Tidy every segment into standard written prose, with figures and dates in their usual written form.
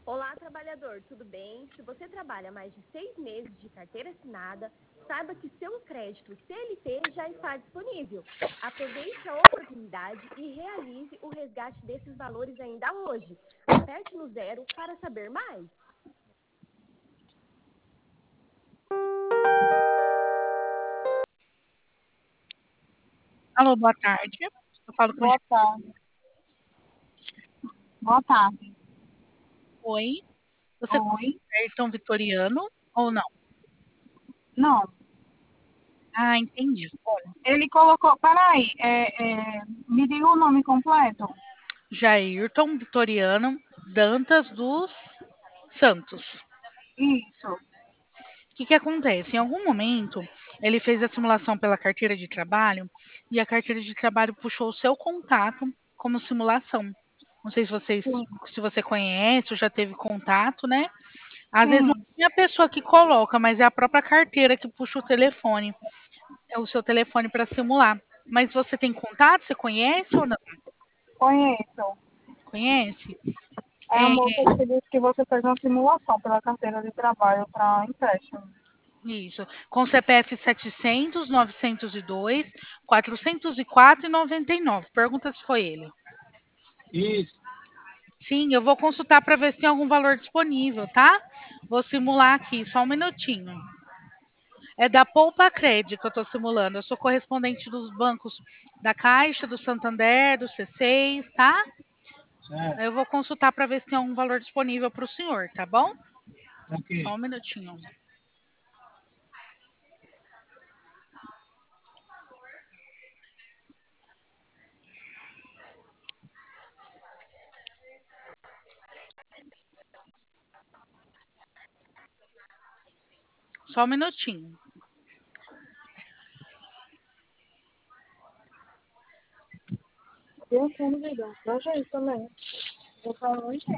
Olá, trabalhador, tudo bem? Se você trabalha mais de 6 meses de carteira assinada, saiba que seu crédito CLT já está disponível. Aproveite a oportunidade e realize o resgate desses valores ainda hoje. Aperte no 0 para saber mais. Alô, boa tarde. Eu falo com o Boa tarde. Boa tarde. Oi. Você Oi. conhece Ayrton Vitoriano ou não? Não, Ah, entendi. Olha, ele colocou. Peraí, me diga o nome completo. Jairton Vitoriano Dantas dos Santos. Isso. O que que acontece? Em algum momento, ele fez a simulação pela carteira de trabalho e a carteira de trabalho puxou o seu contato como simulação. Não sei Sim. se você conhece ou já teve contato, né? Às vezes não Sim, é a pessoa que coloca, mas é a própria carteira que puxa o telefone. É o seu telefone para simular. Mas você tem contato? Você conhece ou não? conheço. Conhece? É a É moça que disse que você fez uma simulação pela carteira de trabalho para empréstimo. isso. Com CPF 700, 902, 404 e 99. Pergunta se foi ele. Isso. Sim, eu vou consultar para ver se tem algum valor disponível, tá? Vou simular aqui, só um minutinho. É da Poupa Cred que eu estou simulando. Eu sou correspondente dos bancos da Caixa, do Santander, do C6, tá? Certo. Eu vou consultar para ver se tem algum valor disponível para o senhor, tá bom? Só Ok. um minutinho. Só um minutinho. Eu quero ligar pra gente também. Eu falo isso.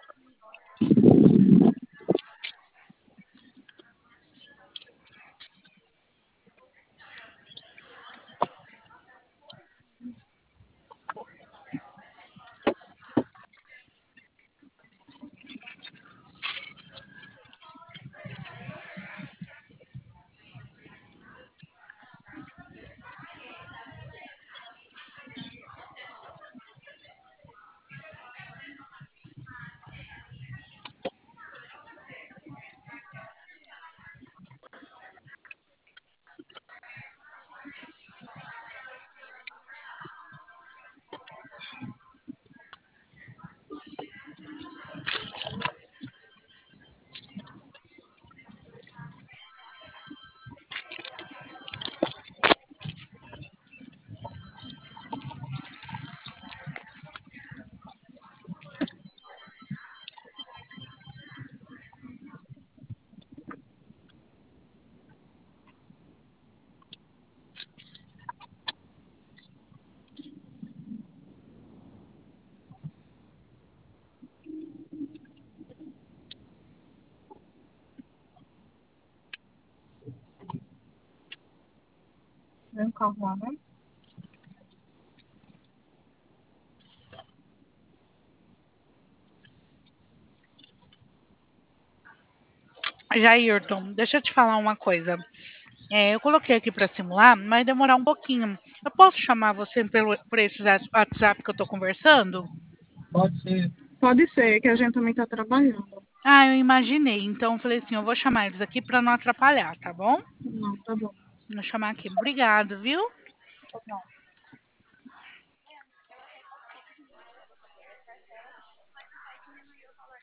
Vem o carro lá, né? Jairton, deixa eu te falar uma coisa. Eu coloquei aqui para simular, mas vai demorar um pouquinho. Eu posso chamar você por esse WhatsApp que eu estou conversando? Pode ser. Pode ser, que a gente também tá trabalhando. Ah, eu imaginei. Então eu falei assim, eu vou chamar eles aqui para não atrapalhar, tá bom? Não, tá bom. Vou chamar aqui. Obrigado, viu? Tá bom.